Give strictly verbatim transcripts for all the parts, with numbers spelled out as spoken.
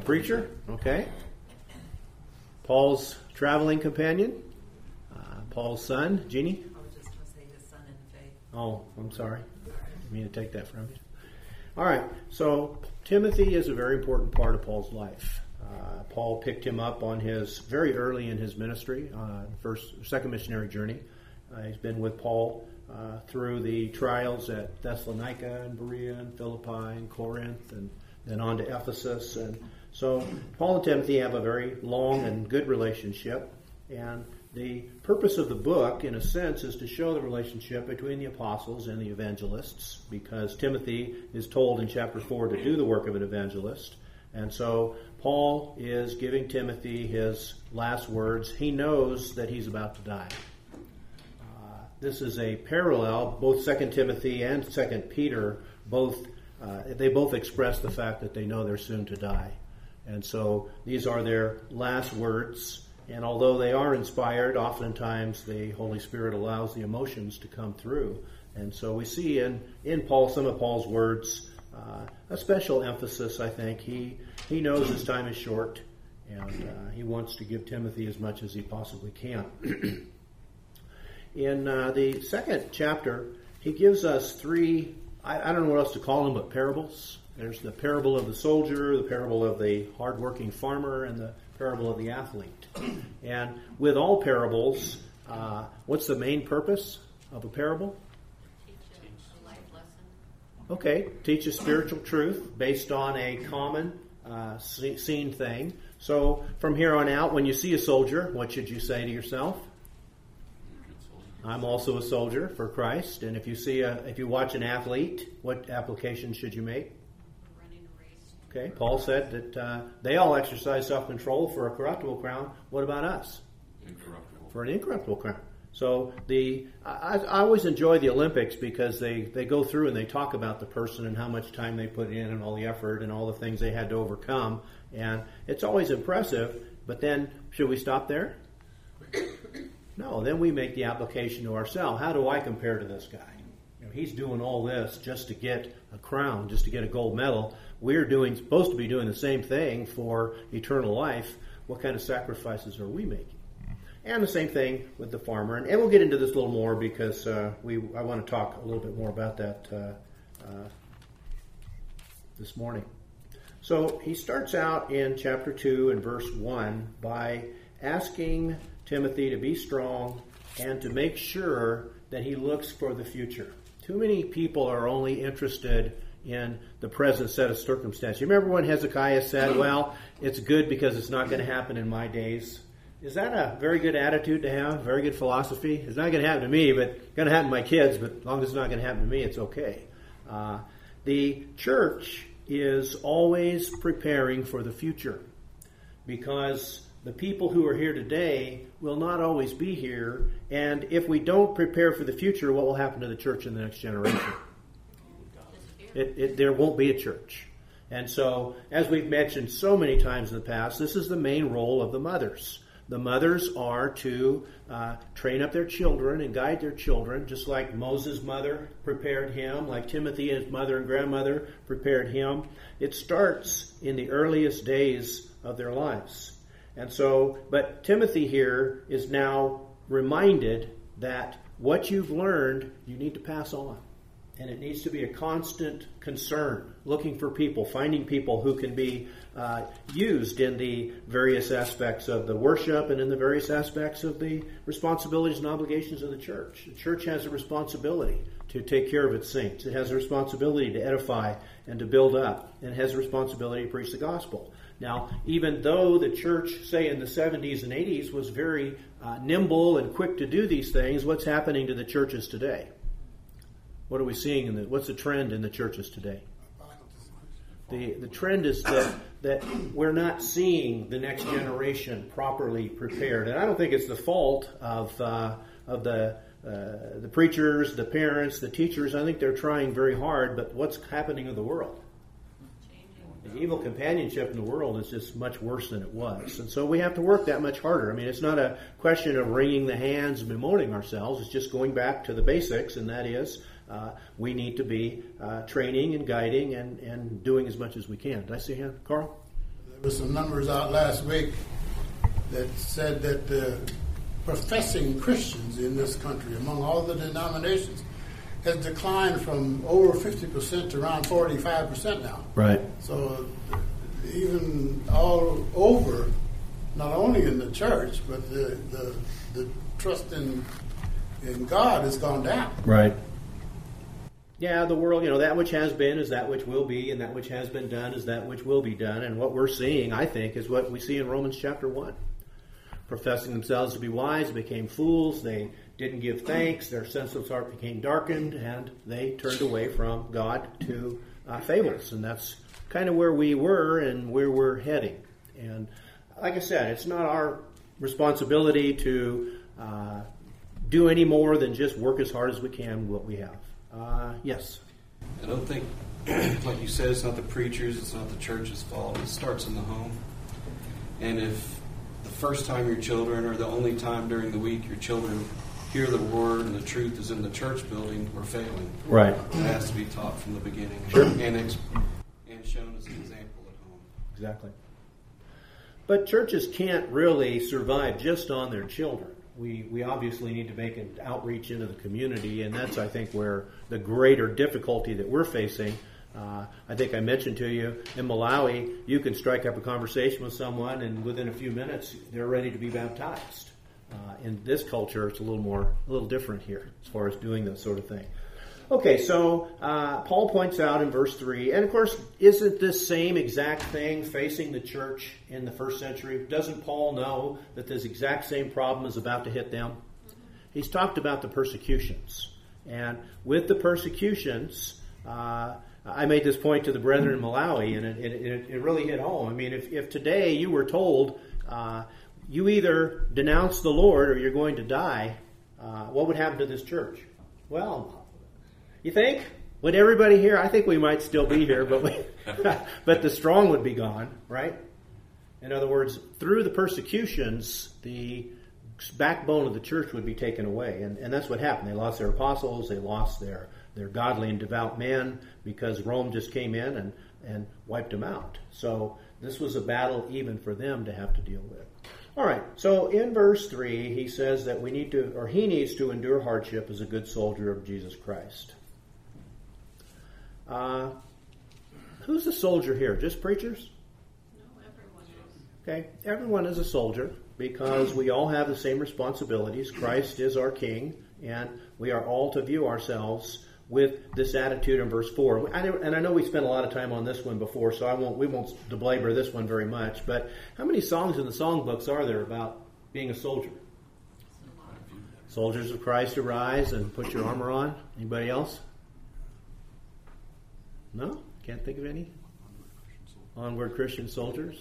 preacher, okay. Paul's traveling companion, uh, Paul's son, Jeannie. I was just going to say his son in the faith. Oh, I'm sorry. I didn't mean to take that from you. All right, so Timothy is a very important part of Paul's life. Uh, Paul picked him up on his very early in his ministry, uh, first, second missionary journey. Uh, he's been with Paul uh, through the trials at Thessalonica and Berea and Philippi and Corinth, and then on to Ephesus. And so Paul and Timothy have a very long and good relationship. And the purpose of the book, in a sense, is to show the relationship between the apostles and the evangelists, because Timothy is told in chapter four to do the work of an evangelist. And so Paul is giving Timothy his last words. He knows that he's about to die. Uh, this is a parallel. Both Second Timothy and Second Peter, both uh, they both express the fact that they know they're soon to die. And so these are their last words. And although they are inspired, oftentimes the Holy Spirit allows the emotions to come through. And so we see in, in Paul, some of Paul's words, uh, a special emphasis, I think. He he knows his time is short, and uh, he wants to give Timothy as much as he possibly can. In uh, the second chapter, he gives us three, I, I don't know what else to call them, but parables. There's the parable of the soldier, the parable of the hardworking farmer, and the parable of the athlete. And with all parables, uh, what's the main purpose of a parable? Teach a life lesson. Okay, teach a spiritual truth based on a common uh, seen thing. So from here on out, when you see a soldier, what should you say to yourself? I'm also a soldier for Christ. And if you see a, if you watch an athlete, what application should you make? Running a race. Okay, Paul said that uh, they all exercise self-control for a corruptible crown. What about us? Incorruptible. For an incorruptible crown. So the I, I always enjoy the Olympics because they, they go through and they talk about the person and how much time they put in and all the effort and all the things they had to overcome. And it's always impressive. But then, should we stop there? No, then we make the application to ourselves. How do I compare to this guy? You know, he's doing all this just to get a crown, just to get a gold medal. We're doing supposed to be doing the same thing for eternal life. What kind of sacrifices are we making? And the same thing with the farmer. And, and we'll get into this a little more because uh, we I want to talk a little bit more about that uh, uh, this morning. So he starts out in chapter two and verse one by asking Timothy to be strong and to make sure that he looks for the future. Too many people are only interested in the present set of circumstances. You remember when Hezekiah said, well, it's good because it's not going to happen in my days? Is that a very good attitude to have, very good philosophy? It's not going to happen to me, but it's going to happen to my kids, but as long as it's not going to happen to me, it's okay. Uh, the church is always preparing for the future because the people who are here today will not always be here, and if we don't prepare for the future, what will happen to the church in the next generation? It, it, there won't be a church. And so, as we've mentioned so many times in the past, this is the main role of the mothers. The mothers are to uh, train up their children and guide their children, just like Moses' mother prepared him, like Timothy and his mother and grandmother prepared him. It starts in the earliest days of their lives. And so, but Timothy here is now reminded that what you've learned, you need to pass on. And it needs to be a constant concern, looking for people, finding people who can be uh, used in the various aspects of the worship and in the various aspects of the responsibilities and obligations of the church. The church has a responsibility to take care of its saints. It has a responsibility to edify and to build up. And it has a responsibility to preach the gospel. Now, even though the church, say in the seventies and eighties, was very uh, nimble and quick to do these things, what's happening to the churches today? What are we seeing in the, what's the trend in the churches today? The the trend is that, that we're not seeing the next generation properly prepared. And I don't think it's the fault of uh, of the uh, the preachers, the parents, the teachers. I think they're trying very hard, but what's happening in the world? The evil companionship in the world is just much worse than it was. And so we have to work that much harder. I mean, it's not a question of wringing the hands and bemoaning ourselves. It's just going back to the basics, and that is uh, we need to be uh, training and guiding and, and doing as much as we can. Did I see a hand? Carl? There There were some numbers out last week that said that the professing Christians in this country, among all the denominations, has declined from over fifty percent to around forty-five percent now. Right. So even all over, not only in the church, but the the, the trust in in God has gone down. Right. Yeah, the world, you know, that which has been is that which will be, and that which has been done is that which will be done. And what we're seeing, I think, is what we see in Romans chapter one. Professing themselves to be wise, became fools. They didn't give thanks. Their senseless heart became darkened, and they turned away from God to uh, fables. And that's kind of where we were and where we're heading. And like I said, it's not our responsibility to uh, do any more than just work as hard as we can with what we have. Uh, yes? I don't think, like you said, it's not the preachers, it's not the church's fault. It starts in the home. And if the first time your children, or the only time during the week your children hear the word and the truth is in the church building, we're failing. Right. It has to be taught from the beginning. Sure. And, ex- and shown as an example at home. Exactly. But churches can't really survive just on their children. We we obviously need to make an outreach into the community, and that's, I think, where the greater difficulty that we're facing. Uh, I think I mentioned to you, in Malawi, you can strike up a conversation with someone, and within a few minutes, they're ready to be baptized. Uh, in this culture, it's a little more, a little different here as far as doing that sort of thing. Okay, so uh, Paul points out in verse three, and of course, isn't this same exact thing facing the church in the first century? Doesn't Paul know that this exact same problem is about to hit them? He's talked about the persecutions. And with the persecutions, uh, I made this point to the brethren in Malawi, and it, it, it really hit home. I mean, if, if today you were told uh, you either denounce the Lord or you're going to die, uh, what would happen to this church? Well, you think? Would everybody here? I think we might still be here, but we, but the strong would be gone, right? In other words, through the persecutions, the backbone of the church would be taken away. And, and that's what happened. They lost their apostles. They lost their, their godly and devout men because Rome just came in and, and wiped them out. So this was a battle even for them to have to deal with. All right, so in verse three, he says that we need to, or he needs to endure hardship as a good soldier of Jesus Christ. Uh, who's the soldier here? Just preachers? No, everyone is. Okay, everyone is a soldier because we all have the same responsibilities. Christ is our King, and we are all to view ourselves with this attitude in verse four. I know, and I know we spent a lot of time on this one before, so I won't. We won't belabor this one very much. But how many songs in the songbooks are there about being a soldier? Soldiers of Christ, arise and put your armor on. Anybody else? No? Can't think of any? Onward Christian soldiers.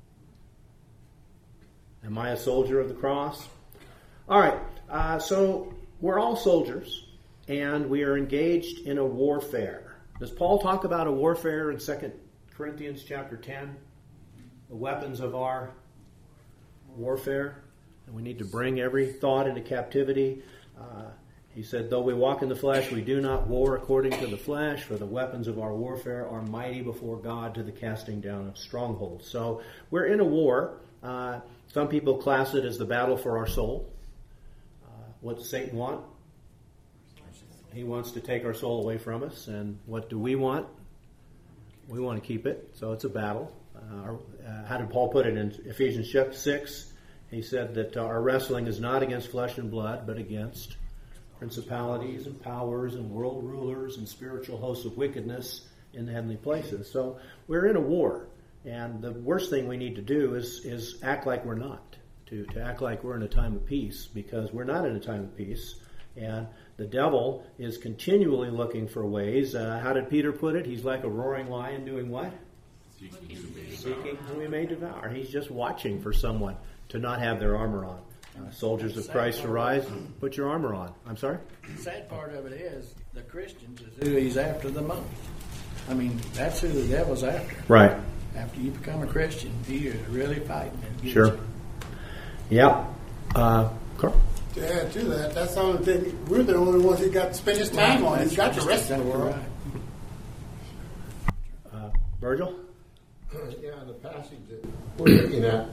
Am I a soldier of the cross? All right. Uh, so we're all soldiers, and we are engaged in a warfare. Does Paul talk about a warfare in Second Corinthians chapter ten? The weapons of our warfare. And we need to bring every thought into captivity. Uh, he said, though we walk in the flesh, we do not war according to the flesh, for the weapons of our warfare are mighty before God to the casting down of strongholds. So we're in a war. Uh, some people class it as the battle for our soul. Uh, what does Satan want? He wants to take our soul away from us. And what do we want? We want to keep it. So it's a battle. Uh, uh, how did Paul put it in Ephesians six? He said that our wrestling is not against flesh and blood, but against principalities and powers and world rulers and spiritual hosts of wickedness in the heavenly places. So we're in a war. And the worst thing we need to do is, is act like we're not. To, to act like we're in a time of peace, because we're not in a time of peace. And the devil is continually looking for ways. Uh, how did Peter put it? He's like a roaring lion doing what? Seeking whom he may devour. He's just watching for someone to not have their armor on. Uh, soldiers of Christ, arise, put your armor on. I'm sorry? The sad part of it is the Christians is who he's after the most. I mean, that's who the devil's after. Right. After you become a Christian, he is really fighting against Sure. you. Yeah. Uh, Carl? To add to that, that's the only thing, we're the only ones he got to spend his time on. He's got the rest of the world. Right. Uh, Virgil? Yeah, the passage that we're looking at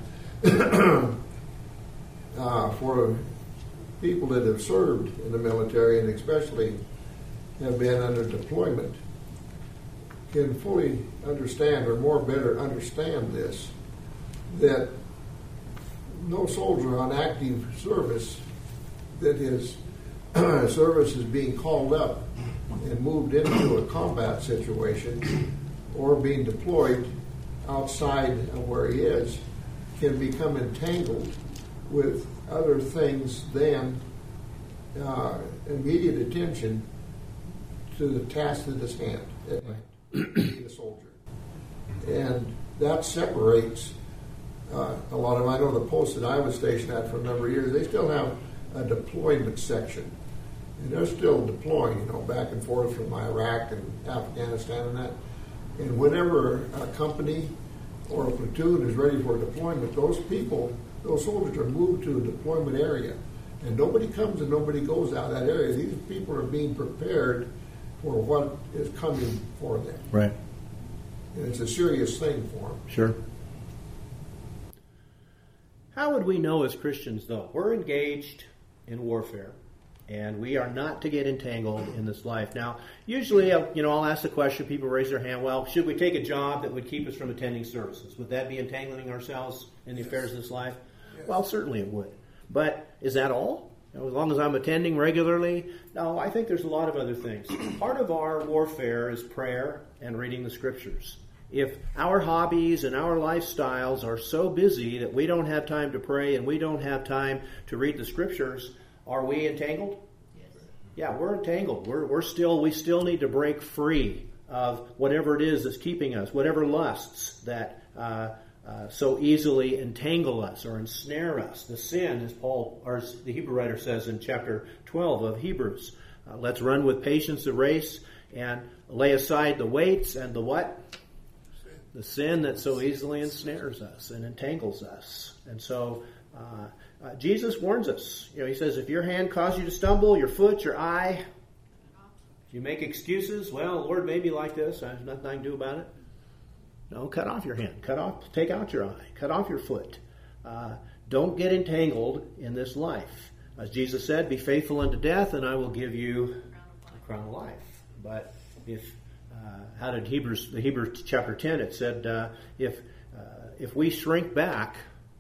uh, for people that have served in the military and especially have been under deployment can fully understand or more better understand this, that no soldier on active service that his service is being called up and moved into a combat situation or being deployed outside of where he is can become entangled with other things than uh, immediate attention to the task that is hand at hand, being a soldier. And that separates uh, a lot of, I know the post that I was stationed at for a number of years, they still have a deployment section. And they're still deploying, you know, back and forth from Iraq and Afghanistan and that. And whenever a company or a platoon is ready for deployment, those people, those soldiers are moved to a deployment area. And nobody comes and nobody goes out of that area. These people are being prepared for what is coming for them. Right. And it's a serious thing for them. Sure. How would we know as Christians, though? We're engaged in warfare, and we are not to get entangled in this life. Now, usually, you know, I'll ask the question, people raise their hand, well, should we take a job that would keep us from attending services? Would that be entangling ourselves in the affairs of this life? Yes. Well, certainly it would. But is that all? You know, as long as I'm attending regularly? No, I think there's a lot of other things. Part of our warfare is prayer and reading the Scriptures. If our hobbies and our lifestyles are so busy that we don't have time to pray and we don't have time to read the Scriptures, are we entangled? Yes. Yeah, we're entangled. We're, we're still, we still need to break free of whatever it is that's keeping us, whatever lusts that uh, uh, so easily entangle us or ensnare us. The sin, as Paul, or as the Hebrew writer says in chapter twelve of Hebrews, uh, let's run with patience the race and lay aside the weights and the what? The sin that so easily ensnares us and entangles us. And so uh, uh, Jesus warns us. You know, he says, if your hand causes you to stumble, your foot, your eye, if you make excuses, well, the Lord made me like this, there's nothing I can do about it. No, cut off your hand. Cut off, take out your eye. Cut off your foot. Uh, don't get entangled in this life. As Jesus said, be faithful unto death, and I will give you a crown of life. But if Uh, how did Hebrews, the Hebrews chapter ten, it said, uh, if uh, if we shrink back,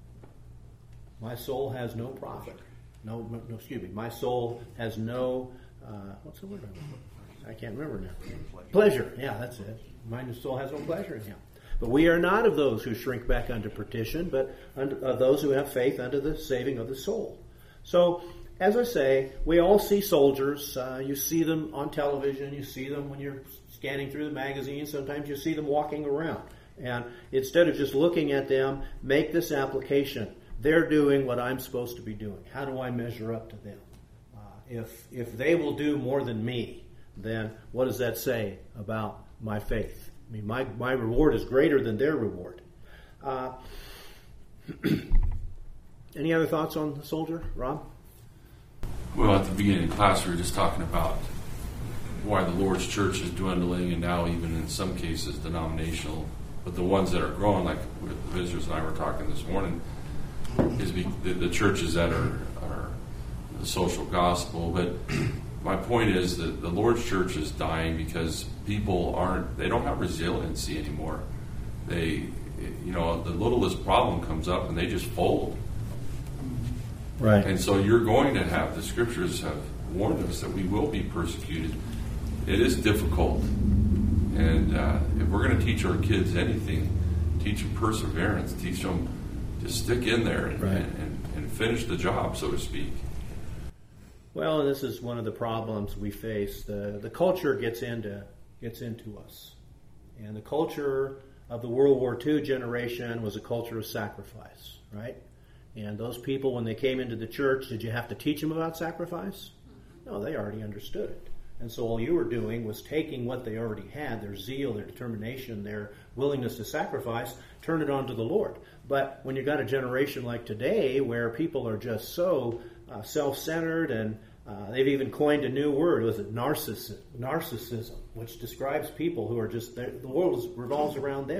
my soul has no profit. No, no excuse me, my soul has no, uh, what's the word? I can't remember now. Pleasure. Yeah, that's it. My soul has no pleasure in him. But we are not of those who shrink back unto perdition, but unto, of those who have faith unto the saving of the soul. So, as I say, we all see soldiers. Uh, you see them on television. You see them when you're scanning through the magazines. Sometimes you see them walking around. And instead of just looking at them, make this application. They're doing what I'm supposed to be doing. How do I measure up to them? Uh, if if they will do more than me, then what does that say about my faith? I mean, my, my reward is greater than their reward. Uh, any other thoughts on the soldier, Rob? Well, at the beginning of the class, we were just talking about why the Lord's church is dwindling, and now even in some cases denominational. But the ones that are growing, like the visitors and I were talking this morning, is the, the churches that are, are the social gospel. But my point is that the Lord's church is dying because people aren't, they don't have resiliency anymore. They, you know, the littlest problem comes up and they just fold. Right. And so you're going to have, the scriptures have warned us that we will be persecuted. It is difficult. And uh, if we're going to teach our kids anything, teach them perseverance, teach them to stick in there and, right. and, and finish the job, so to speak. Well, and this is one of the problems we face. The the culture gets into gets into us. And the culture of the World War Two generation was a culture of sacrifice, right? And those people, when they came into the church, did you have to teach them about sacrifice? No, they already understood it. And so all you were doing was taking what they already had, their zeal, their determination, their willingness to sacrifice, turn it on to the Lord. But when you've got a generation like today where people are just so uh, self-centered, and uh, they've even coined a new word, was it narcissism, narcissism, which describes people who are just, the world is, revolves around them.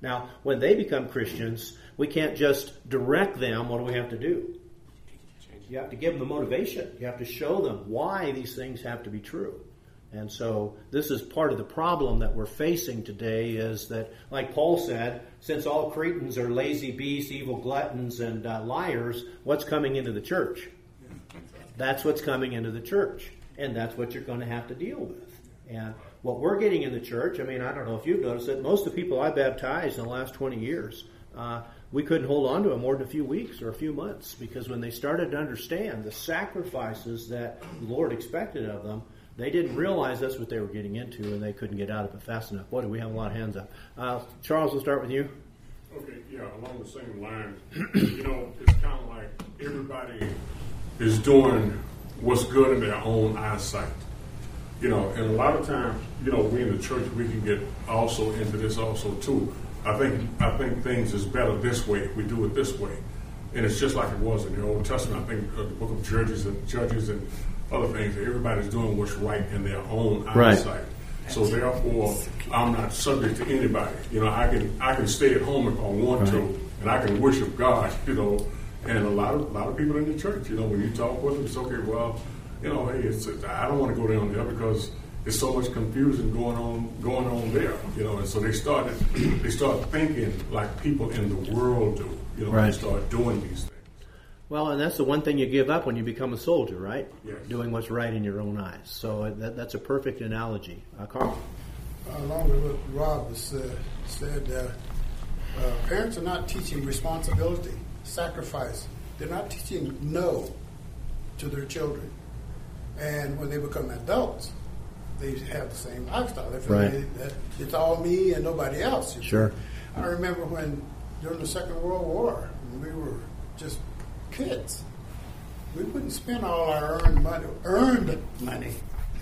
Now, when they become Christians, we can't just direct them. What do we have to do? You have to give them the motivation. You have to show them why these things have to be true. And so this is part of the problem that we're facing today is that, like Paul said, since all Cretans are lazy beasts, evil gluttons, and uh, liars, what's coming into the church? That's what's coming into the church. And that's what you're going to have to deal with. And what we're getting in the church, I mean, I don't know if you've noticed it, most of the people I baptized in the last twenty years, uh, we couldn't hold on to them more than a few weeks or a few months, because when they started to understand the sacrifices that the Lord expected of them, they didn't realize that's what they were getting into, and they couldn't get out of it fast enough. Boy, do we have a lot of hands up. Uh, Charles, we'll start with you. Okay, yeah, along the same lines, you know, it's kind of like everybody is doing what's good in their own eyesight. You know, and a lot of times, you know, we in the church, we can get also into this also too. I think I think things is better this way. We do it this way, and it's just like it was in the Old Testament. I think uh, the Book of Judges and Judges and other things. Everybody's doing what's right in their own Right. eyesight. So therefore, I'm not subject to anybody. You know, I can I can stay at home if I want Right. to, and I can worship God. You know, and a lot of a lot of people in the church. You know, when you talk with them, it's okay. Well, you know, hey, it's, I don't want to go down there because there's so much confusion going on going on there. You know, and so they started they start thinking like people in the world do. You know, Right. they start doing these things. Well, and that's the one thing you give up when you become a soldier, right? Yes. Doing what's right in your own eyes. So uh, that, that's a perfect analogy. Uh, Carl? Along with what Rob has uh, said, uh, uh, parents are not teaching responsibility, sacrifice. They're not teaching no to their children. And when they become adults, they have the same lifestyle. They feel Right. they- that it's all me and nobody else. you see. Sure. I remember when, during the Second World War, when we were just kids, we wouldn't spend all our earned money, earned money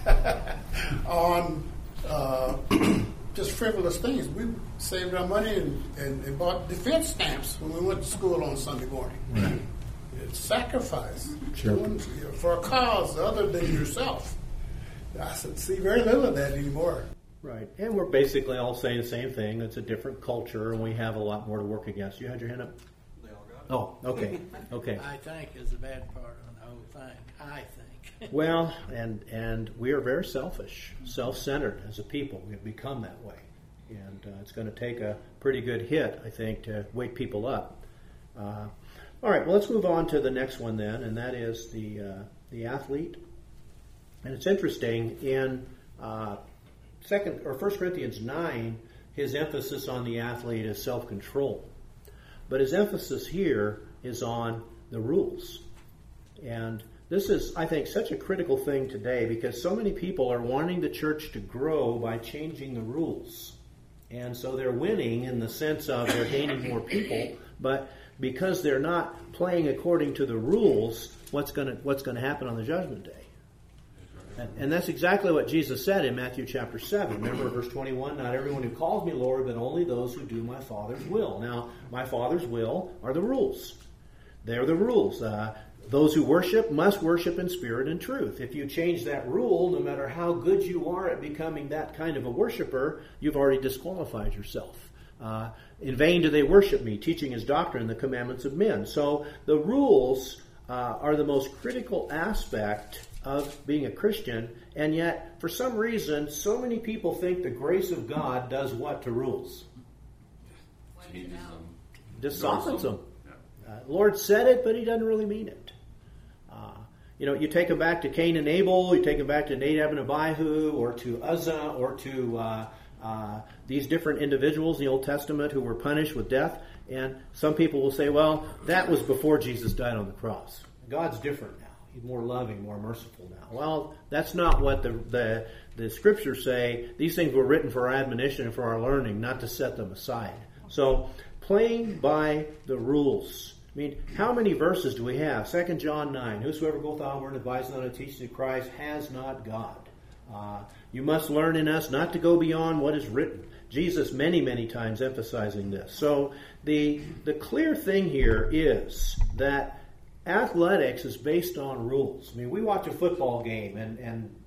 on uh, just frivolous things. We saved our money and, and, and bought defense stamps when we went to school on Sunday morning. Right. It's sacrifice Sure. doing for a cause other than yourself. I see very little of that anymore. Right. And we're basically all saying the same thing. It's a different culture, and we have a lot more to work against. You had your hand up? They all got it. Oh, okay. Okay. I think is the bad part of the whole thing. I think. Well, and and we are very selfish, self-centered as a people. We have become that way. And uh, it's going to take a pretty good hit, I think, to wake people up. Uh, all right, well, let's move on to the next one then, and that is the uh, the athlete. And it's interesting, in uh, second or First Corinthians nine, his emphasis on the athlete is self-control. But his emphasis here is on the rules. And this is, I think, such a critical thing today because so many people are wanting the church to grow by changing the rules. And so they're winning in the sense of they're gaining more people, but because they're not playing according to the rules, what's going to what's going to happen on the judgment day? And, and that's exactly what Jesus said in Matthew chapter seven. Remember verse twenty-one, not everyone who calls me Lord, but only those who do my Father's will. Now, my Father's will are the rules. They're the rules. Uh, those who worship must worship in spirit and truth. If you change that rule, no matter how good you are at becoming that kind of a worshiper, you've already disqualified yourself. Uh, in vain do they worship me, teaching his doctrine the commandments of men. So the rules uh, are the most critical aspect of being a Christian, and yet, for some reason, so many people think the grace of God does what to rules? Changes them. Just softens them. Uh, Lord said it, but he doesn't really mean it. Uh, you know, you take them back to Cain and Abel, you take them back to Nadab and Abihu, or to Uzzah, or to uh, uh, these different individuals in the Old Testament who were punished with death, and some people will say, well, that was before Jesus died on the cross. God's different now. He's more loving, more merciful now. Well, that's not what the, the the scriptures say. These things were written for our admonition and for our learning, not to set them aside. So, playing by the rules. I mean, how many verses do we have? Second John nine, whosoever goeth out and adviseth not and teacheth of Christ has not God. Uh, you must learn in us not to go beyond what is written. Jesus many, many times emphasizing this. So, the the clear thing here is that athletics is based on rules. I mean, we watch a football game, and, and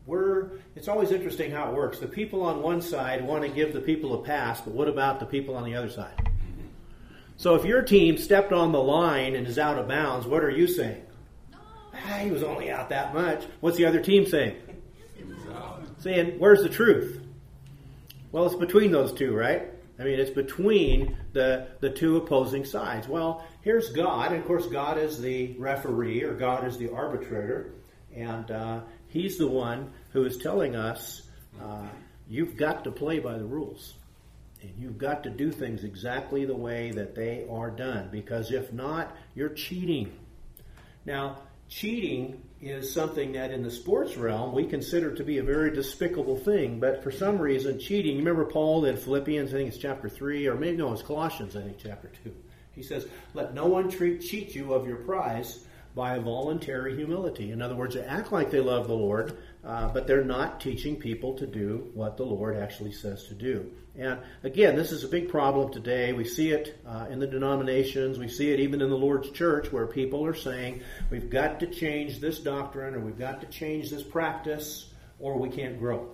we're, it's always interesting how it works. The people on one side want to give the people a pass, but what about the people on the other side? So if your team stepped on the line and is out of bounds, what are you saying? Ah, he was only out that much. What's the other team saying? Saying, where's the truth? Well, it's between those two, right? I mean, it's between the, the two opposing sides. Well, here's God, and of course God is the referee, or God is the arbitrator, and uh, He's the one who is telling us, uh, you've got to play by the rules. And you've got to do things exactly the way that they are done, because if not, you're cheating. Now, cheating is something that in the sports realm we consider to be a very despicable thing, but for some reason, cheating, you remember Paul in Philippians, I think it's chapter three, or maybe no, it's Colossians, I think chapter two. He says, let no one treat, cheat you of your prize by a voluntary humility. In other words, they act like they love the Lord, uh, but they're not teaching people to do what the Lord actually says to do. And again, this is a big problem today. We see it uh, in the denominations. We see it even in the Lord's church, where people are saying, we've got to change this doctrine, or we've got to change this practice, or we can't grow.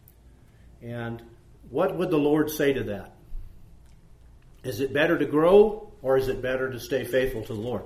And what would the Lord say to that? Is it better to grow, or is it better to stay faithful to the Lord?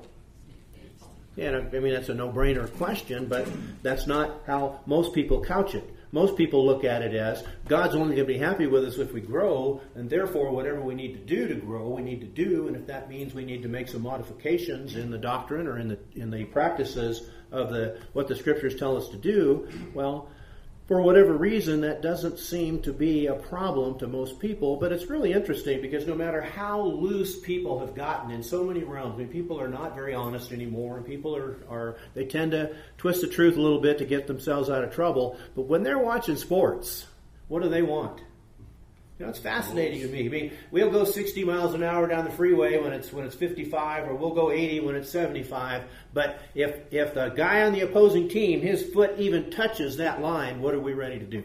Yeah, I mean, that's a no-brainer question, but that's not how most people couch it. Most people look at it as, God's only going to be happy with us if we grow, and therefore whatever we need to do to grow, we need to do, and if that means we need to make some modifications in the doctrine or in the in the practices of the what the Scriptures tell us to do, well, for whatever reason, that doesn't seem to be a problem to most people. But it's really interesting, because no matter how loose people have gotten in so many realms, I mean, people are not very honest anymore, and people are, are they tend to twist the truth a little bit to get themselves out of trouble. But when they're watching sports, what do they want? You know, it's fascinating to me. I mean, we'll go sixty miles an hour down the freeway when it's when it's fifty-five, or we'll go eighty when it's seventy-five. But if if the guy on the opposing team, his foot even touches that line, what are we ready to do?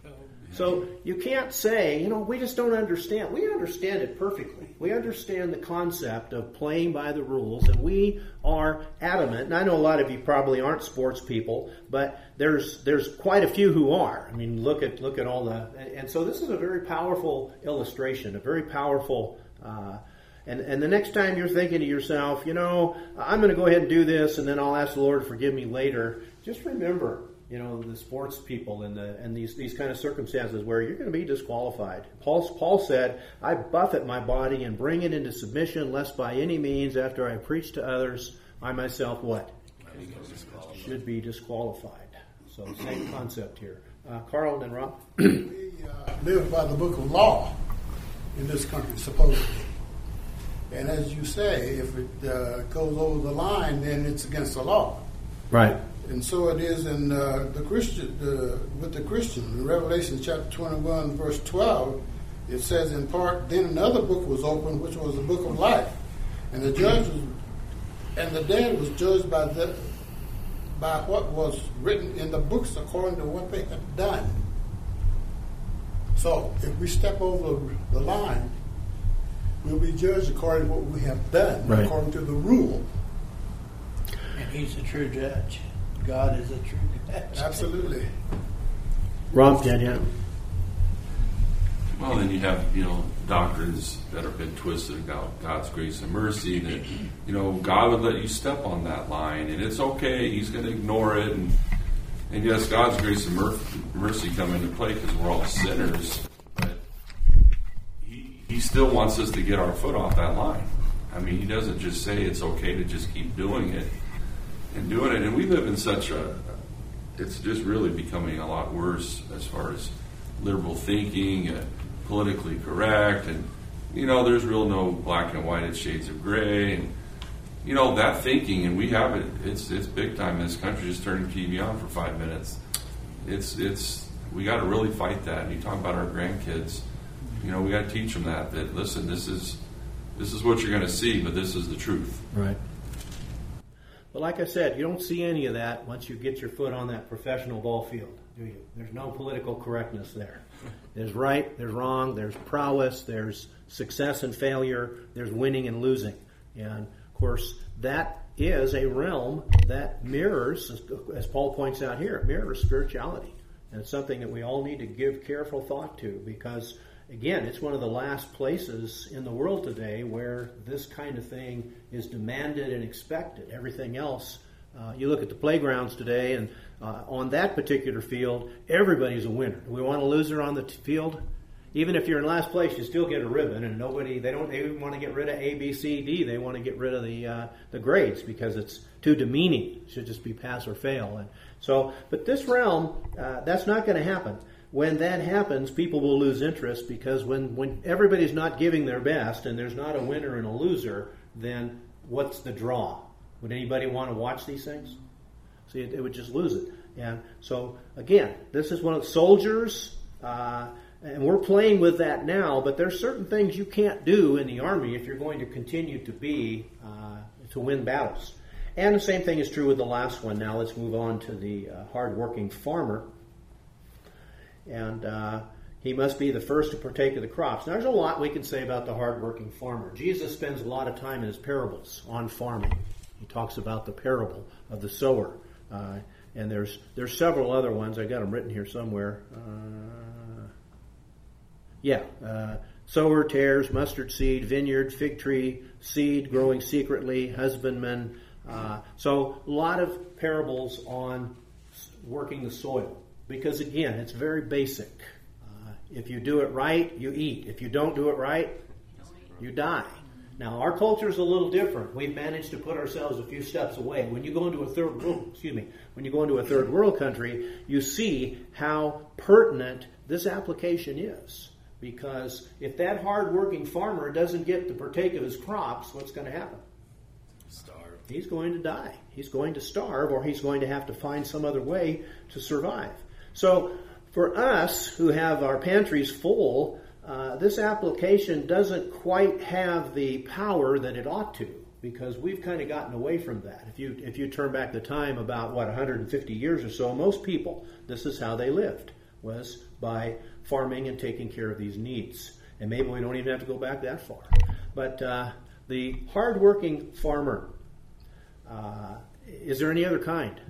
So you can't say, you know, we just don't understand. We understand it perfectly. We understand the concept of playing by the rules, and we are adamant. And I know a lot of you probably aren't sports people, but there's there's quite a few who are. I mean, look at look at all the, and so this is a very powerful illustration, a very powerful. Uh, and and the next time you're thinking to yourself, you know, I'm going to go ahead and do this, and then I'll ask the Lord to forgive me later. Just remember, you know, the sports people and the and these these kind of circumstances where you're going to be disqualified. Paul Paul said, "I buffet my body and bring it into submission, lest by any means, after I preach to others, I myself what should be disqualified." So same concept here. Uh, Carl and then Rob. We uh, live by the book of law in this country, supposedly. And as you say, if it uh, goes over the line, then it's against the law. Right. And so it is in uh, the Christian, uh, with the Christian. In Revelation chapter twenty-one, verse twelve, it says in part, then another book was opened, which was the book of life. And the judge was, and the dead was judged by the, by what was written in the books according to what they had done. So if we step over the line, we'll be judged according to what we have done, right, according to the rule. And He's a true judge. God is a true judge. Absolutely. Rob, yeah, yeah. Well, then you have, you know, doctrines that have been twisted about God's grace and mercy, that, you know, God would let you step on that line, and it's okay, He's going to ignore it. And, and yes, God's grace and mercy come into play because we're all sinners, but he, he still wants us to get our foot off that line. I mean, He doesn't just say it's okay to just keep doing it and doing it. And we live in such a, it's just really becoming a lot worse as far as liberal thinking, uh, politically correct, and, you know, there's real no black and white, it's shades of gray, and, you know, that thinking, and we have it, it's it's big time in this country, just turning T V on for five minutes. It's, it's, we got to really fight that. And you talk about our grandkids, you know, we got to teach them that, that, listen, this is, this is what you're going to see, but this is the truth. Right. But like I said, you don't see any of that once you get your foot on that professional ball field, do you? There's no political correctness there. There's right, there's wrong, there's prowess, there's success and failure, there's winning and losing. And, of course, that is a realm that mirrors, as Paul points out here, it mirrors spirituality. And it's something that we all need to give careful thought to because, again, it's one of the last places in the world today where this kind of thing is demanded and expected. Everything else, uh, you look at the playgrounds today, and uh, on that particular field, everybody's a winner. Do we want a loser on the t- field? Even if you're in last place, you still get a ribbon, and nobody, they don't they want to get rid of A, B, C, D. They want to get rid of the uh, the grades because it's too demeaning. It should just be pass or fail. And so, but this realm, uh, that's not going to happen. When that happens, people will lose interest because when, when everybody's not giving their best and there's not a winner and a loser, then what's the draw? Would anybody want to watch these things? See, it, it would just lose it. And so, again, this is one of the soldiers, uh, and we're playing with that now, but there's certain things you can't do in the Army if you're going to continue to be, uh, to win battles. And the same thing is true with the last one. Now let's move on to the uh, hard-working farmer. And uh, he must be the first to partake of the crops. Now, there's a lot we can say about the hard-working farmer. Jesus spends a lot of time in his parables on farming. He talks about the parable of the sower. Uh, and there's there's several other ones. I got them written here somewhere. Uh, yeah. Uh, sower, tares, mustard seed, vineyard, fig tree, seed growing secretly, husbandman. Uh, so a lot of parables on working the soil. Because, again, it's very basic. Uh, if you do it right, you eat. If you don't do it right, you die. Now, our culture is a little different. We've managed to put ourselves a few steps away. When you go into a third world, excuse me, when you go into a third world country, you see how pertinent this application is. Because if that hard-working farmer doesn't get to partake of his crops, what's going to happen? Starve. He's going to die. He's going to starve, or he's going to have to find some other way to survive. So for us who have our pantries full, uh, this application doesn't quite have the power that it ought to, because we've kind of gotten away from that. If you if you turn back the time about, what, one hundred fifty years or so, most people, this is how they lived, was by farming and taking care of these needs. And maybe we don't even have to go back that far. But uh, the hardworking farmer, uh, is there any other kind?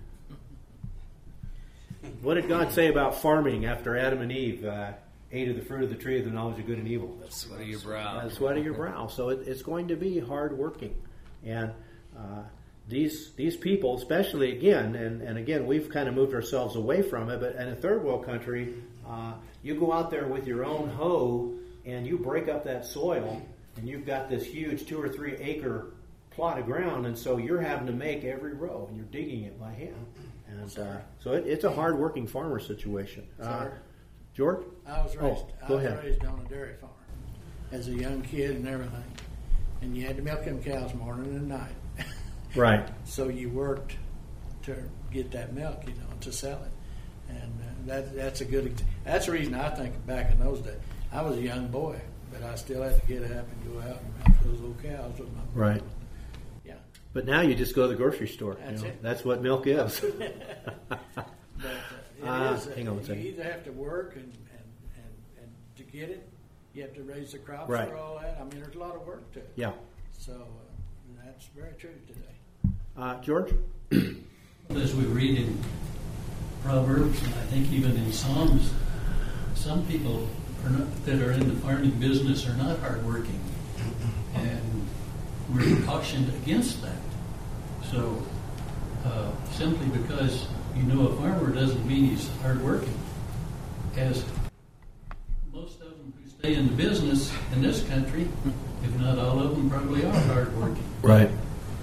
What did God say about farming after Adam and Eve uh, ate of the fruit of the tree of the knowledge of good and evil? The sweat of your brow. The sweat of your brow. So it, it's going to be hard working. And uh, these these people, especially again, and, and again, we've kind of moved ourselves away from it, but in a third world country, uh, you go out there with your own hoe and you break up that soil, and you've got this huge two or three acre plot of ground, and so you're having to make every row, and you're digging it by hand. And uh, so it, it's a hard-working farmer situation. Uh, George? I was raised. Oh, I go was ahead. raised on a dairy farm as a young kid and everything, and you had to milk them cows morning and night. Right. So you worked to get that milk, you know, to sell it, and uh, that that's a good. ex- That's the reason I think back in those days. I was a young boy, but I still had to get up and go out and milk those little cows with my Right. Yeah. But now you just go to the grocery store. You That's know, it. That's what milk is. But uh, it Uh, is, uh, hang on one you second. either have to work and, and, and, and to get it, you have to raise the crops Right. for all that. I mean, there's a lot of work to it. Yeah. So uh, that's very true today. Uh, George? As we read in Proverbs, and I think even in Psalms, some people are not, that are in the farming business are not hardworking. And we're cautioned against that. So uh, simply because you know a farmer doesn't mean he's hardworking. As most of them who stay in the business in this country, if not all of them, probably are hardworking. Right.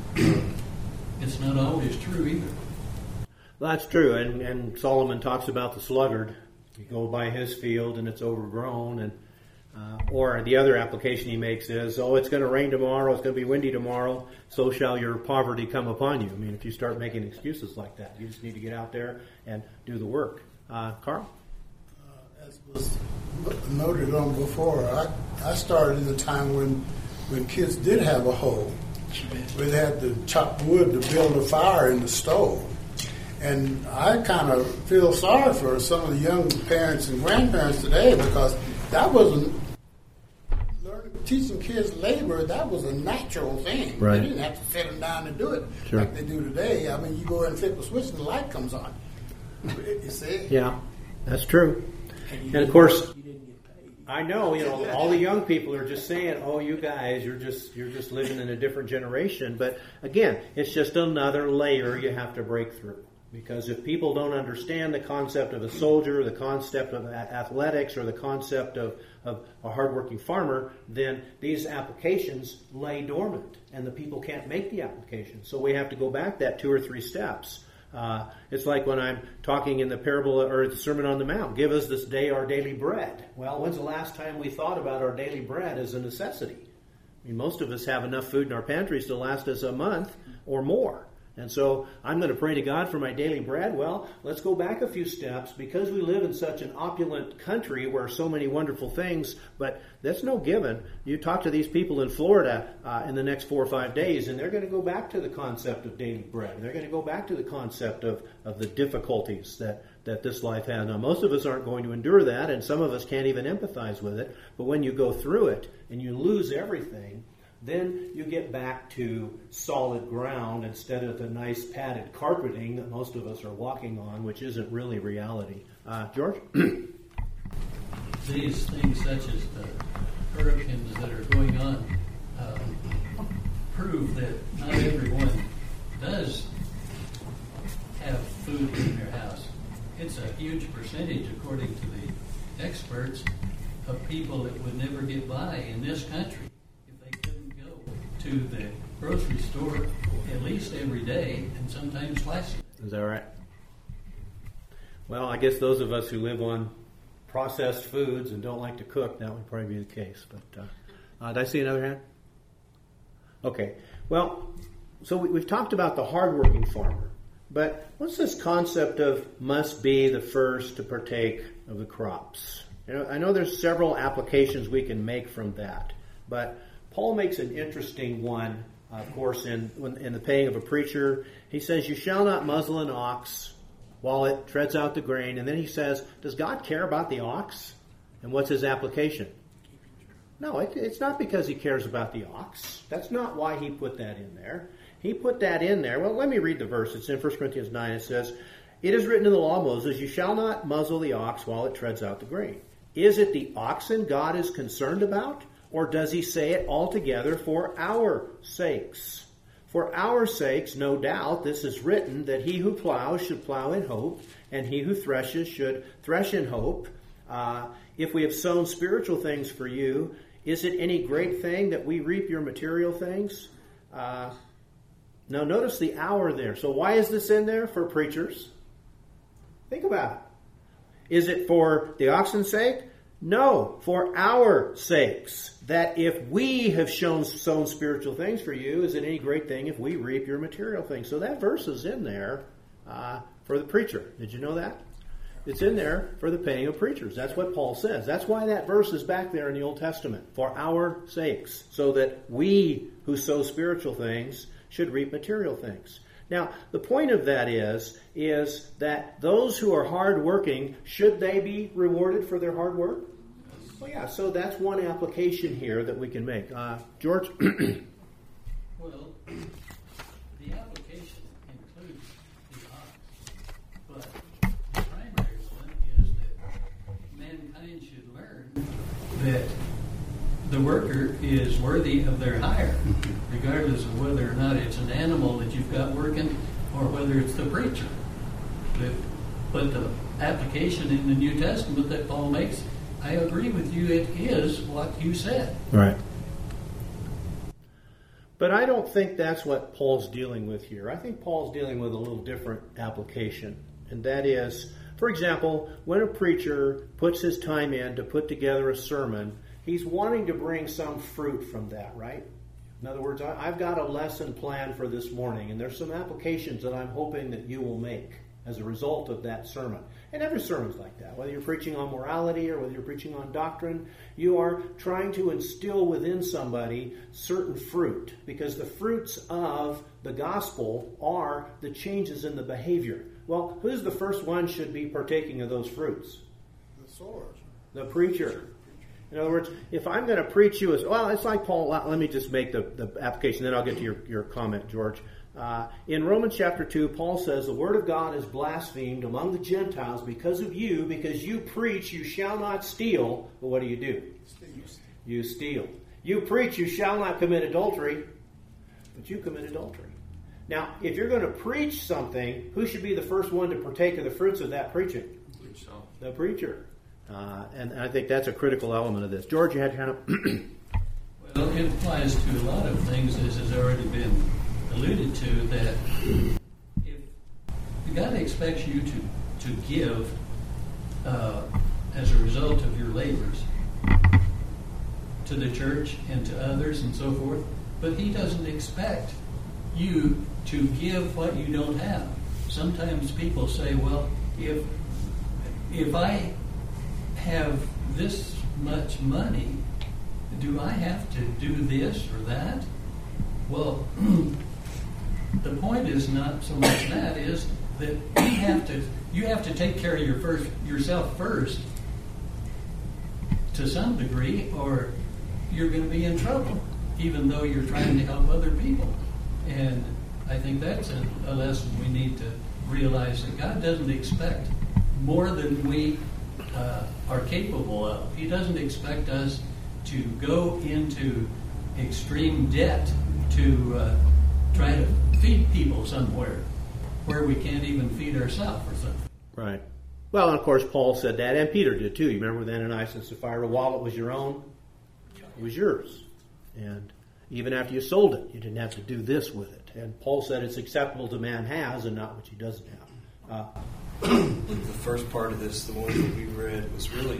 It's not always true either. Well, that's true. And, and Solomon talks about the sluggard. You go by his field and it's overgrown. And uh, or the other application he makes is, oh, it's going to rain tomorrow, it's going to be windy tomorrow, so shall your poverty come upon you. I mean, if you start making excuses like that, you just need to get out there and do the work. Uh, Carl? Uh, as was noted on before, I, I started in a time when when kids did have a hoe. We had to chop wood to build a fire in the stove. And I kind of feel sorry for some of the young parents and grandparents today, because that wasn't learning, teaching kids labor. That was a natural thing. Right. They didn't have to sit them down to do it Sure. like they do today. I mean, you go and flip a switch and the light comes on. You see? Yeah. That's true. And, you And of didn't- course, you didn't get paid. I know, you know, all the young people are just saying, "Oh, you guys, you're just you're just living in a different generation." But again, it's just another layer you have to break through. Because if people don't understand the concept of a soldier, the concept of a- athletics, or the concept of, of a hardworking farmer, then these applications lay dormant, and the people can't make the application. So we have to go back that two or three steps. Uh, it's like when I'm talking in the parable or the Sermon on the Mount, give us this day our daily bread. Well, when's the last time we thought about our daily bread as a necessity? I mean, most of us have enough food in our pantries to last us a month or more. And so I'm going to pray to God for my daily bread. Well, let's go back a few steps. Because we live in such an opulent country where so many wonderful things, but that's no given. You talk to these people in Florida uh, in the next four or five days, and they're going to go back to the concept of daily bread. They're going to go back to the concept of, of the difficulties that, that this life has. Now, most of us aren't going to endure that, and some of us can't even empathize with it. But when you go through it and you lose everything, then you get back to solid ground instead of the nice padded carpeting that most of us are walking on, which isn't really reality. Uh, George? These things such as the hurricanes that are going on uh, prove that not everyone does have food in their house. It's a huge percentage, according to the experts, of people that would never get by in this country to the grocery store at least every day and sometimes twice a day. Is that right? Well, I guess those of us who live on processed foods and don't like to cook, that would probably be the case. But uh, uh, did I see another hand? Okay. Well, so we, we've talked about the hardworking farmer. But what's this concept of must be the first to partake of the crops? You know, I know there's several applications we can make from that. But Paul makes an interesting one, uh, of course, in in the paying of a preacher. He says, "You shall not muzzle an ox while it treads out the grain." And then he says, does God care about the ox? And what's his application? No, it, it's not because he cares about the ox. That's not why he put that in there. He put that in there. Well, let me read the verse. It's in First Corinthians nine. It says, "It is written in the law of Moses, you shall not muzzle the ox while it treads out the grain." Is it the oxen God is concerned about? Or does he say it altogether for our sakes? For our sakes, no doubt, this is written, that he who plows should plow in hope, and he who threshes should thresh in hope. Uh, if we have sown spiritual things for you, is it any great thing that we reap your material things? Uh, now notice the hour there. So why is this in there? For preachers. Think about it. Is it for the oxen's sake? No, for our sakes, that if we have shown sown spiritual things for you, is it any great thing if we reap your material things? So that verse is in there uh, for the preacher. Did you know that? It's in there for the paying of preachers. That's what Paul says. That's why that verse is back there in the Old Testament, for our sakes, so that we who sow spiritual things should reap material things. Now, the point of that is, is that those who are hardworking, should they be rewarded for their hard work? Well, yeah, so that's one application here that we can make. Uh, George? Well, the application includes the ox, but the primary one is that mankind should learn that the worker is worthy of their hire, regardless of whether or not it's an animal that you've got working or whether it's the preacher. But, but the application in the New Testament that Paul makes, I agree with you, it is what you said. Right. But I don't think that's what Paul's dealing with here. I think Paul's dealing with a little different application. And that is, for example, when a preacher puts his time in to put together a sermon, he's wanting to bring some fruit from that, right? In other words, I've got a lesson planned for this morning, and there's some applications that I'm hoping that you will make as a result of that sermon. And every sermon's like that. Whether you're preaching on morality or whether you're preaching on doctrine, you are trying to instill within somebody certain fruit, because the fruits of the gospel are the changes in the behavior. Well, who's the first one should be partaking of those fruits? The sower. The preacher. In other words, if I'm going to preach you as well, it's like Paul. Let me just make the, the application, then I'll get to your, your comment, George. Uh, in Romans chapter two, Paul says, the word of God is blasphemed among the Gentiles because of you, because you preach you shall not steal. But what do you do? You steal. You preach you shall not commit adultery, but you commit adultery. Now, if you're going to preach something, who should be the first one to partake of the fruits of that preaching? The preacher. Uh, and, and I think that's a critical element of this. George, you had kind of... Well, it applies to a lot of things, as has already been alluded to, that if God expects you to, to give uh, as a result of your labors to the church and to others and so forth, but He doesn't expect you to give what you don't have. Sometimes people say, well, if if I have this much money, do I have to do this or that? Well, the point is not so much that, is that you have to you have to take care of your first yourself first to some degree, or you're going to be in trouble, even though you're trying to help other people. And I think that's a, a lesson we need to realize, that God doesn't expect more than we uh, are capable of. He doesn't expect us to go into extreme debt to uh, try to feed people somewhere where we can't even feed ourselves or something. Right. Well, and of course, Paul said that, and Peter did too. You remember with Ananias and Sapphira, while it was your own, it was yours. And even after you sold it, you didn't have to do this with it. And Paul said it's acceptable to man has and not what he doesn't have. Uh, The first part of this, the one that we read, was really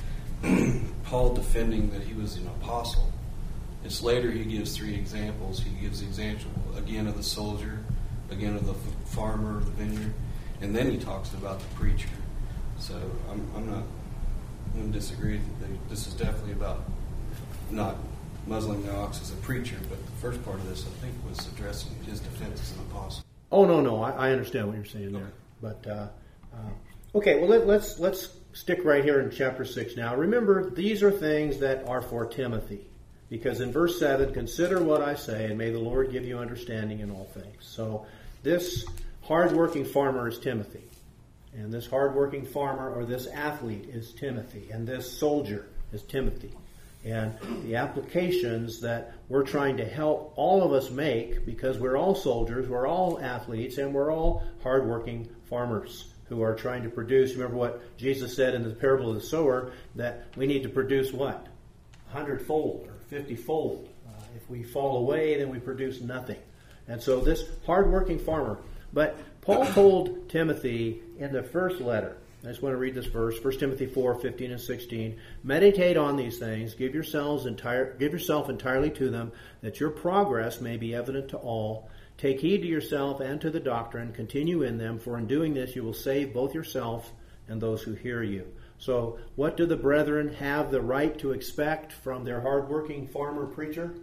Paul defending that he was an apostle. It's later he gives three examples. He gives the example again of the soldier, again of the farmer of the vineyard, and then he talks about the preacher. So I'm, I'm not going to disagree that this is definitely about not muzzling the ox as a preacher, but the first part of this, I think, was addressing his defense as an apostle. oh, no, no, I, I understand what you're saying there. Okay. But, uh, uh, okay, well, let, let's let's stick right here in chapter six now. Remember, these are things that are for Timothy. Because in verse seven, consider what I say, and may the Lord give you understanding in all things. So this hardworking farmer is Timothy. And this hardworking farmer or this athlete is Timothy. And this soldier is Timothy. And the applications that we're trying to help all of us make, because we're all soldiers, we're all athletes, and we're all hardworking farmers who are trying to produce. Remember what Jesus said in the parable of the sower, that we need to produce what? A hundredfold or fiftyfold. Uh, if we fall away, then we produce nothing. And so this hardworking farmer. But Paul told Timothy in the first letter, I just want to read this verse, First Timothy four, fifteen and sixteen. Meditate on these things, give yourselves entire, give yourself entirely to them, that your progress may be evident to all. Take heed to yourself and to the doctrine, continue in them, for in doing this you will save both yourself and those who hear you. So what do the brethren have the right to expect from their hardworking farmer preacher?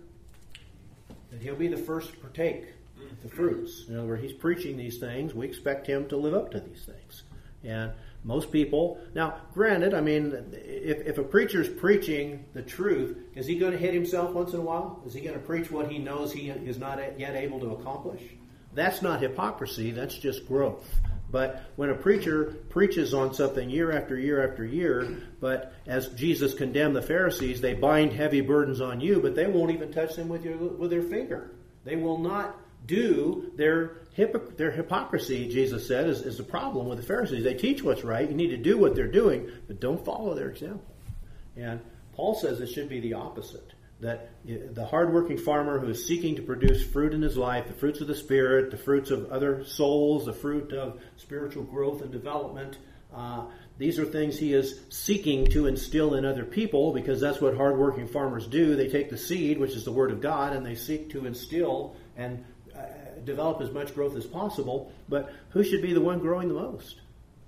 That he'll be the first to partake of the fruits. In other words, he's preaching these things. We expect him to live up to these things. And most people, now granted, I mean, if, if a preacher's preaching the truth, is he going to hit himself once in a while? Is he going to preach what he knows he is not yet able to accomplish? That's not hypocrisy, that's just growth. But when a preacher preaches on something year after year after year, but as Jesus condemned the Pharisees, they bind heavy burdens on you, but they won't even touch them with your with their finger. They will not do their hypocr- their hypocrisy, Jesus said, is, is the problem with the Pharisees. They teach what's right. You need to do what they're doing, but don't follow their example. And Paul says it should be the opposite. That the hardworking farmer who is seeking to produce fruit in his life, the fruits of the Spirit, the fruits of other souls, the fruit of spiritual growth and development, uh, these are things he is seeking to instill in other people, because that's what hardworking farmers do. They take the seed, which is the Word of God, and they seek to instill and uh, develop as much growth as possible. But who should be the one growing the most?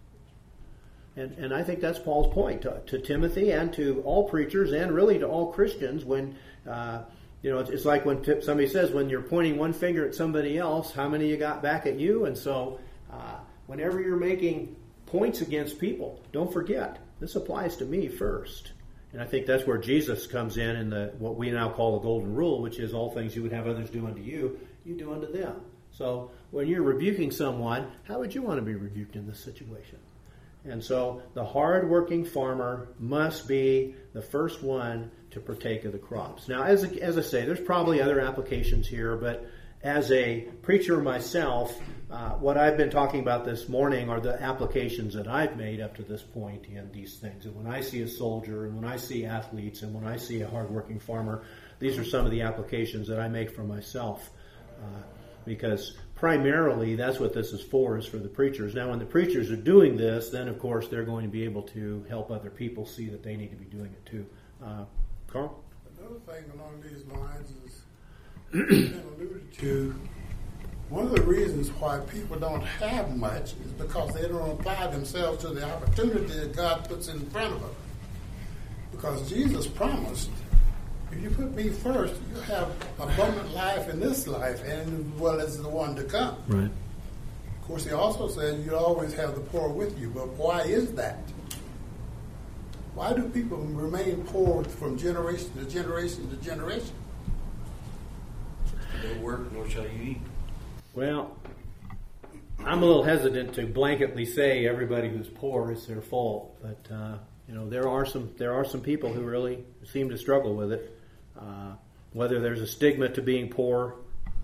And, and I think that's Paul's point to, to Timothy and to all preachers and really to all Christians. When, uh, you know, it's, it's like when t- somebody says, when you're pointing one finger at somebody else, how many you got back at you? And so uh, whenever you're making points against people, don't forget, this applies to me first. And I think that's where Jesus comes in in the what we now call the golden rule, which is all things you would have others do unto you, you do unto them. So when you're rebuking someone, how would you want to be rebuked in this situation? And so the hard-working farmer must be the first one to partake of the crops. Now, as, as I say, there's probably other applications here, but as a preacher myself, uh, what I've been talking about this morning are the applications that I've made up to this point in these things. And when I see a soldier, and when I see athletes, and when I see a hard-working farmer, these are some of the applications that I make for myself. Uh, because primarily that's what this is for, is for the preachers. Now, when the preachers are doing this, then, of course, they're going to be able to help other people see that they need to be doing it too. Uh, Carl? Another thing along these lines is, been alluded to, one of the reasons why people don't have much is because they don't apply themselves to the opportunity that God puts in front of them. Because Jesus promised, if you put me first, you have abundant life in this life and as well as the one to come. Right. Of course, he also said you always have the poor with you. But why is that? Why do people remain poor from generation to generation to generation? No work, nor shall you eat. Well, I'm a little hesitant to blanketly say everybody who's poor is their fault, but uh, you know there are some there are some people who really seem to struggle with it. Uh, whether there's a stigma to being poor.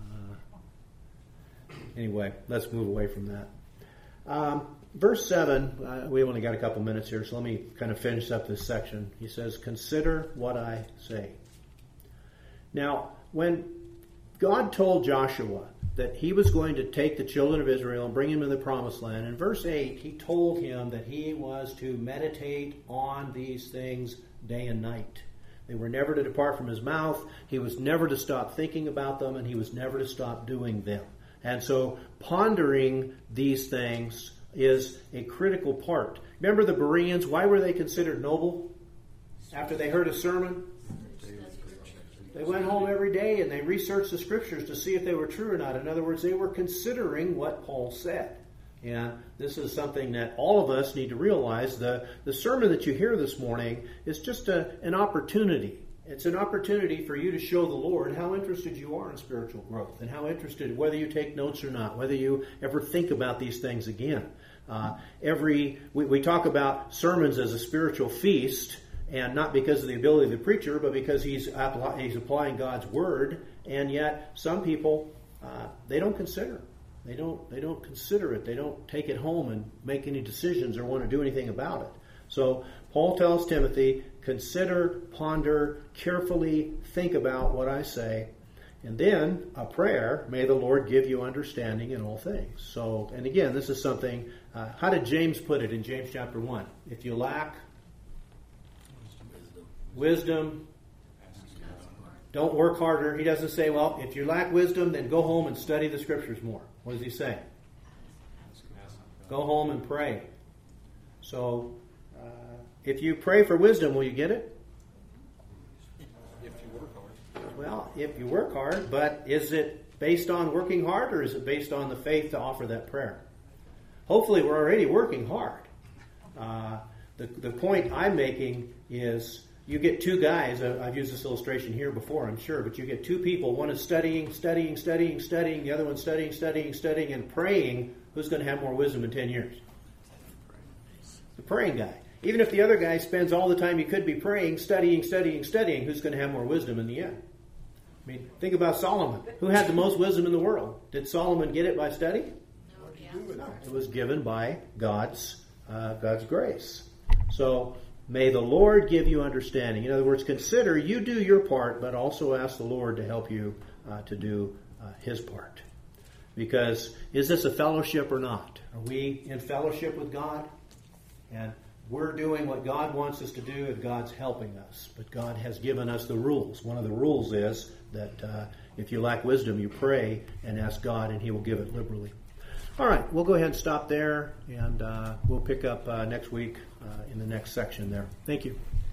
Uh, anyway, let's move away from that. Um, verse seven, uh, we only got a couple minutes here, so let me kind of finish up this section. He says, "Consider what I say." Now, when God told Joshua that he was going to take the children of Israel and bring them in the promised land, in verse eight, he told him that he was to meditate on these things day and night. They were never to depart from his mouth. He was never to stop thinking about them, and he was never to stop doing them. And so pondering these things is a critical part. Remember the Bereans, why were they considered noble after they heard a sermon? They went home every day and they researched the scriptures to see if they were true or not. In other words, they were considering what Paul said. And this is something that all of us need to realize. The, the sermon that you hear this morning is just a, an opportunity. It's an opportunity for you to show the Lord how interested you are in spiritual growth and how interested, whether you take notes or not, whether you ever think about these things again. Uh, every we, we talk about sermons as a spiritual feast, and not because of the ability of the preacher, but because he's, apply, he's applying God's word. And yet some people, uh, they don't consider They don't they don't consider it. They don't take it home and make any decisions or want to do anything about it. So Paul tells Timothy, consider, ponder, carefully think about what I say. And then a prayer, may the Lord give you understanding in all things. So, and again, this is something, uh, how did James put it in James chapter one? If you lack wisdom, don't work harder. He doesn't say, well, if you lack wisdom, then go home and study the scriptures more. What does he say? Go home and pray. So, uh, if you pray for wisdom, will you get it? If you work hard. Well, if you work hard, but is it based on working hard, or is it based on the faith to offer that prayer? Hopefully, we're already working hard. Uh, the, the point I'm making is, you get two guys, I've used this illustration here before, I'm sure, but you get two people, one is studying, studying, studying, studying, the other one's studying, studying, studying, and praying. Who's going to have more wisdom in ten years? The praying guy. Even if the other guy spends all the time he could be praying, studying, studying, studying, who's going to have more wisdom in the end? I mean, think about Solomon. Who had the most wisdom in the world? Did Solomon get it by study? What do you do with No, that? it was given by God's uh, God's grace. So, may the Lord give you understanding. In other words, consider you do your part, but also ask the Lord to help you uh, to do uh, His part. Because is this a fellowship or not? Are we in fellowship with God? And we're doing what God wants us to do, and God's helping us. But God has given us the rules. One of the rules is that uh, if you lack wisdom, you pray and ask God, and He will give it liberally. All right, we'll go ahead and stop there, and uh, we'll pick up uh, next week uh, in the next section there. Thank you.